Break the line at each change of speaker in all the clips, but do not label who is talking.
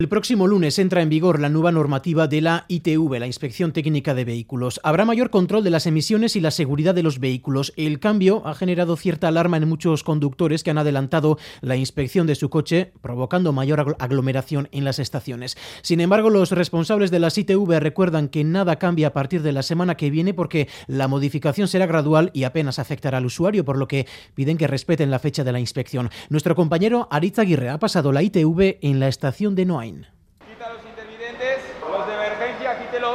El próximo lunes entra en vigor la nueva normativa de la ITV, la Inspección Técnica de Vehículos. Habrá mayor control de las emisiones y la seguridad de los vehículos. El cambio ha generado cierta alarma en muchos conductores que han adelantado la inspección de su coche, provocando mayor aglomeración en las estaciones. Sin embargo, los responsables de las ITV recuerdan que nada cambia a partir de la semana que viene porque la modificación será gradual y apenas afectará al usuario, por lo que piden que respeten la fecha de la inspección. Nuestro compañero Aritz Aguirre ha pasado la ITV en la estación de Noain.
Quita los intermitentes, los de emergencia, quítelos.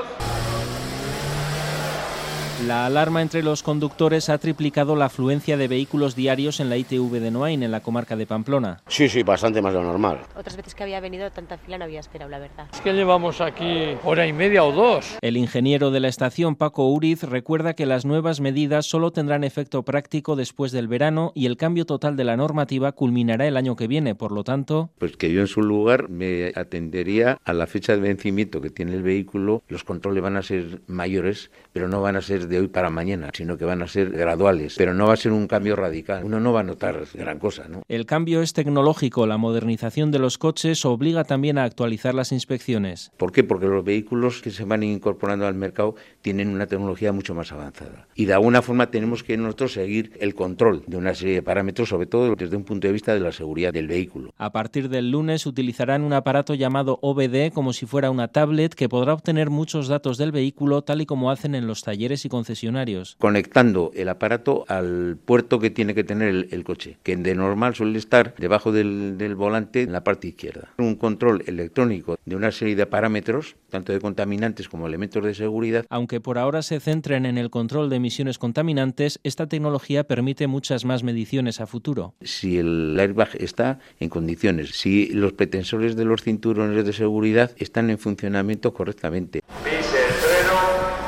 La alarma entre los conductores ha triplicado la afluencia de vehículos diarios en la ITV de Noain, en la comarca de Pamplona.
Sí, bastante más de lo normal.
Otras veces que había venido tanta fila no había esperado, la verdad.
Es que llevamos aquí hora y media o dos.
El ingeniero de la estación, Paco Uriz, recuerda que las nuevas medidas solo tendrán efecto práctico después del verano y el cambio total de la normativa culminará el año que viene, por lo tanto...
Pues que yo en su lugar me atendería a la fecha de vencimiento que tiene el vehículo. Los controles van a ser mayores, pero no van a ser de hoy para mañana, sino que van a ser graduales, pero no va a ser un cambio radical. Uno no va a notar gran cosa, ¿no?
El cambio es tecnológico. La modernización de los coches obliga también a actualizar las inspecciones.
¿Por qué? Porque los vehículos que se van incorporando al mercado tienen una tecnología mucho más avanzada. Y de alguna forma tenemos que nosotros seguir el control de una serie de parámetros, sobre todo desde un punto de vista de la seguridad del vehículo.
A partir del lunes utilizarán un aparato llamado OBD como si fuera una tablet que podrá obtener muchos datos del vehículo tal y como hacen en los talleres y concesionarios.
Conectando el aparato al puerto que tiene que tener el coche, que de normal suele estar debajo del volante en la parte izquierda. Un control electrónico de una serie de parámetros, tanto de contaminantes como elementos de seguridad.
Aunque por ahora se centren en el control de emisiones contaminantes, esta tecnología permite muchas más mediciones a futuro.
Si el airbag está en condiciones, si los pretensores de los cinturones de seguridad están en funcionamiento correctamente.
Pise el freno.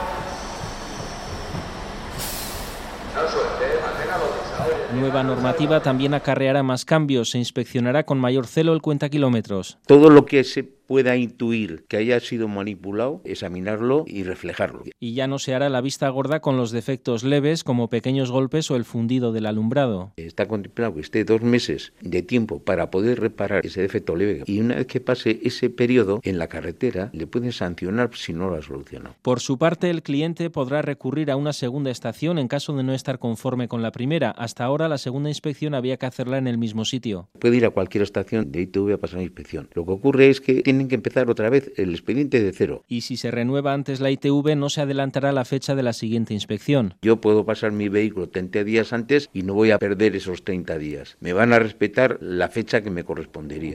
Nueva normativa también acarreará más cambios. Se inspeccionará con mayor celo el cuentakilómetros.
Todo lo que se pueda intuir que haya sido manipulado, examinarlo y reflejarlo.
Y ya no se hará la vista gorda con los defectos leves como pequeños golpes o el fundido del alumbrado.
Está contemplado que esté 2 meses de tiempo para poder reparar ese defecto leve y una vez que pase ese periodo en la carretera le pueden sancionar si no lo ha solucionado.
Por su parte, el cliente podrá recurrir a una segunda estación en caso de no estar conforme con la primera. Hasta ahora la segunda inspección había que hacerla en el mismo sitio.
Puede ir a cualquier estación de ITV a pasar la inspección. Lo que ocurre es que tienen que empezar otra vez el expediente de cero.
Y si se renueva antes la ITV, no se adelantará la fecha de la siguiente inspección.
Yo puedo pasar mi vehículo 30 días antes y no voy a perder esos 30 días. Me van a respetar la fecha que me correspondería.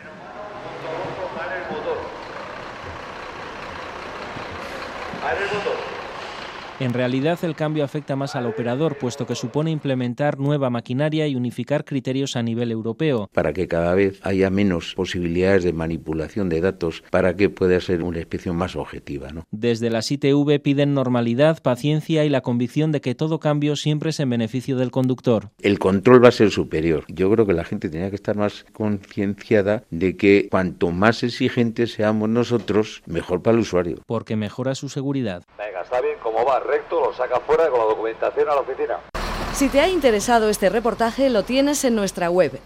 En realidad, el cambio afecta más al operador, puesto que supone implementar nueva maquinaria y unificar criterios a nivel europeo.
Para que cada vez haya menos posibilidades de manipulación de datos, para que pueda ser una inspección más objetiva, ¿no?
Desde las ITV piden normalidad, paciencia y la convicción de que todo cambio siempre es en beneficio del conductor.
El control va a ser superior. Yo creo que la gente tenía que estar más concienciada de que cuanto más exigentes seamos nosotros, mejor para el usuario.
Porque mejora su seguridad.
Venga, está bien, como va recto, lo saca fuera con la documentación a la oficina.
Si te ha interesado este reportaje, lo tienes en nuestra web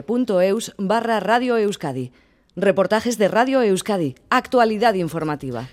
eitv.eus/Radio Euskadi. Reportajes de Radio Euskadi, actualidad informativa.